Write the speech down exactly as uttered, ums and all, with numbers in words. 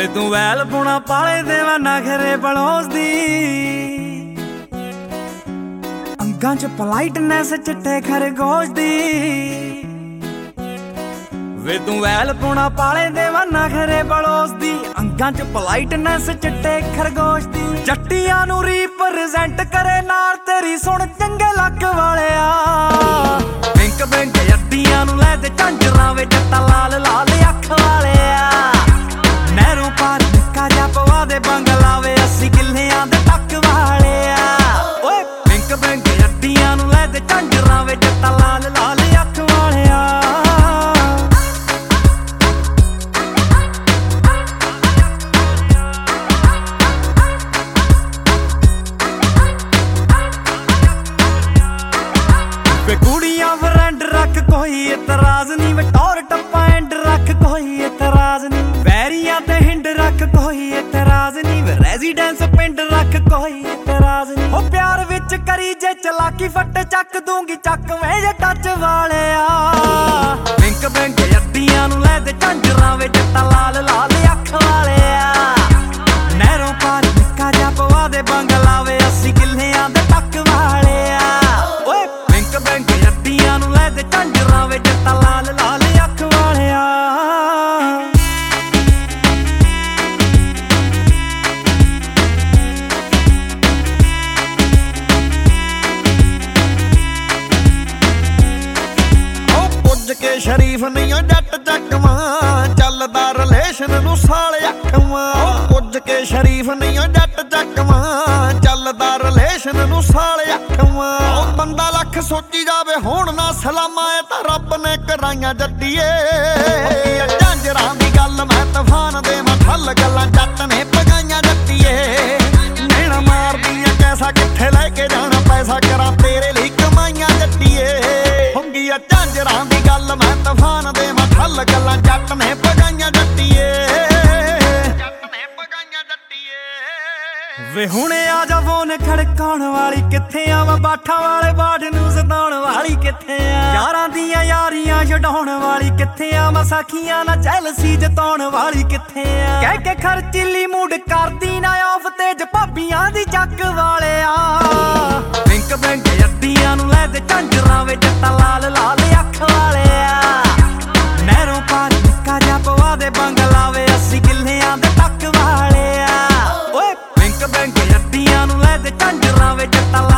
ਵੇ ਤੂੰ ਵੈਲ ਪੁਣਾ ਪਾਲੇ ਦੇਵਾ ਨਖਰੇ ਬਲੋਸ ਦੀ ਅੰਗਾਂ ਚ ਪਲਾਈਟਨੈਸ ਚਿੱਟੇ ਖਰਗੋਸ਼ ਦੀ ਵੇ ਤੂੰ ਵੈਲ ਪੁਣਾ ਪਾਲੇ ਦੇਵਾ ਨਖਰੇ ਬਲੋਸ ਦੀ ਅੰਗਾਂ ਚ ਪਲਾਈਟਨੈਸ ਚਿੱਟੇ ਖਰਗੋਸ਼ ਦੀ ਜੱਟੀਆਂ ਨੂੰ ਰੀਪ੍ਰੈਜ਼ੈਂਟ ਕਰੇ ਨਾਲ ਤੇਰੀ ਸੁਣ ਚੰਗੇ ਲੱਕ ਵਾਲਿਆ ਬਿੰਕ ਬਿੰਕ ਅੱਡੀਆਂ ਨੂੰ ਲੈ ਤੇ ਝਾਂਜਰਾਂ ਵੇ ਜੱਟਾ ਲਾਲ ਲਾਲ ਅੱਖ ਵਾਲਿਆ ਨਹਿਰੋਂ ਪਾਰ ਨਿੱਕਾ ਜਿਹਾ ਪਵਾ ਦੇ ਬੰਗਲਾ ਵੇ ਅੱਸੀ ਕਿੱਲਿਆਂ ਦੇ ਟੱਕ ਵਾਲਿਆ ਓਏ ਬਿੰਕ ਬਿੰਕ ਅੱਡੀਆਂ ਨੂੰ ਲੈ ਤੇ ਝਾਂਜਰਾਂ ਵੇ ਜੱਟਾ ਲਾਲ ਲਾਲ ਅੱਖ ਵਾਲਿਆ ਵੇ ਕੁੜੀਆਂ ਫਰੈਂਡ ਰੱਖ ਕੋਈ ਇਤਰਾਜ਼ ਨਹੀਂ ਵੇ ਟੌਰ ਟੱਪਾ ਐਂਡ ਰੱਖ ਕੋਈ ਇਤਰਾਜ਼ ਨਹੀਂ ਵੈਰੀਆਂ ਤੇ ਹਿੰਡ ਰੱਖ ਕੋਈ ਇਤਰਾਜ਼ ਨਹੀਂ ਵੇ ਰੈਜ਼ੀਡੈਂਸ ਪਿੰਡ ਰੱਖ ਕੋਈ ਇਤਰਾਜ਼ ਨਹੀਂ ਹੋ ਪਿਆਰ ਵਿੱਚ ਕਰੀ ਜੇ ਚਲਾਕੀ ਫੱਟ ਚੱਕ ਦੂੰਗੀ ਚੱਕ ਵੇ ਜੇ ਟੱਚ ਵਾਲਿਆ ਬਿੰਕ ਬਿੰਕ ਅੱਡੀਆਂ ਨੂੰ ਲੈ ਤੇ ਝਾਂਜਰਾਂ ਵੇ ਜੱਟਾ ਲਾਲ ਲਾਲ ਅੱਖ ਵਾਲਿਆ ਨਹਿਰੋਂ ਪਾਰ ਨਿੱਕਾ ਜਿਹਾ ਪਵਾ ਦੇ ਬੰਗਲਾ ਵੇ ਅੱਸੀ ਕਿੱਲਿਆਂ ਦੇ ਟੱਕ ਵਾਲਿਆ ਓਏ ਬਿੰਕ ਬਿੰਕ ਅੱਡੀਆਂ ਨੂੰ ਲੈ ਤੇ ਝਾਂਜਰਾਂ ਵੇ ਜੱਟਾ ਲਾਲ ਲਾਲ ਅੱਖ ਵਾਲਿਆ ਕੇ ਸ਼ਰੀਫ ਨਹੀਂ ਓ ਜੱਟ ਚੱਕਵਾਂ ਚੱਲਦਾ ਰਿਲੇਸ਼ਨ ਨੂੰ ਸਾਲ ਅੱਖਵਾਂ ਪੁੱਜ ਕੇ ਸ਼ਰੀਫ ਨਹੀਂ ਓ ਜੱਟ ਚੱਕਵਾਂ ਚੱਲਦਾ ਰਿਲੇਸ਼ਨ ਨੂੰ ਸਾਲ ਅੱਖਵਾਂ ਉਹ ਬੰਦਾ ਲੱਖ ਸੋਚੀ ਜਾਵੇ ਹੁਣ ਨਾ ਸਲਾਮਾਂ ਇਹ ਤਾਂ ਰੱਬ ਨੇ ਕਰਾਈਆਂ ਜੱਟੀਏ ਝਾਂਜਰਾਂ ਦੀ ਗੱਲ ਮੈਂ ਤੂਫਾਨ ਦੇ ਮੈਂ ਠੱਲ ਗੱਲਾਂ ਜੱਟ ਨੇ ਪਗਾਈਆਂ ਜੱਟੀਏ ਨੈਣਾ ਮਾਰਦੀਆਂ ਕੈਸਾ ਕਿੱਥੇ ਲੈ ਕੇ ਜਾਣਾ ਪੈਸਾ ਕਰਾਂ ਤੇਰੇ ਲਈ ਕਮਾਈਆਂ ਜੱਟੀਏ ਹੁੰਗੀਆਂ ਝਾਂਜਰਾਂ ਦੀ ਗੱਲ ਮੈਂ ਤੂਫਾਨ ਦੇ ਮੈਂ ਠੱਲ ਗੱਲਾਂ ਜੱਟ ਨੇ ਪਗਾਈਆਂ ਜੱਟੀਏ ਜੱਟ ਨੇ ਪਗਾਈਆਂ ਜੱਟੀਏ ਵੇ ਹੁਣੇ ਆ ਜਾ ਫੋਨ ਖੜਕਾਉਣ ਵਾਲੀ ਕਿੱਥੇ ਆ ਵਾ ਬਾਠਾਂ ਵਾਲੇ ਬਾੜ ਨੂੰ ਸਤਾਉਣ ਵਾਲੀ ਕਿੱਥੇ ਆ ਯਾਰਾਂ ਦੀਆਂ ਯਾਰੀਆਂ ਛਡਾਉਣ ਵਾਲੀ ਕਿੱਥੇ ਆ ਮੈਂ ਸਾਖੀਆਂ ਨਾਲ ਜੈਲਸੀ ਜਤਾਉਣ ਵਾਲੀ ਕਿੱਥੇ ਆ ਕਹਿ ਕੇ ਖਰਚੀਲੀ ਮੂਡ ਕਰਦੀ ਨਾ ਆਫ ਤੇਜ ਭਾਬੀਆਂ ਦੀ ਜੱਗ ਵਾਲਿਆ ਬਿੰਕ ਬਿੰਕ ਅੱਡੀਆਂ ਨੂੰ ਲੈ ਤੇ ਝਾਂਜਰਾਂ ਵੇ ਜੱਟਾ ਲਾਲ ਲਾਲ ਅੱਖ ਵਾਲਿਆ ਨਹਿਰੋਂ ਪਾਰ ਨਿੱਕਾ ਜਿਹਾ ਪਵਾ ਦੇ ਬੰਗਲਾ ਵੇ ਅੱਸੀ ਕਿੱਲਿਆਂ ਦੇ ਟੱਕ ਵਾਲਿਆ ਓਏ ਬਿੰਕ ਬਿੰਕ ਅੱਡੀਆਂ ਨੂੰ ਲੈ ਤੇ ਝਾਂਜਰਾਂ ਵੇ ਜੱਟਾ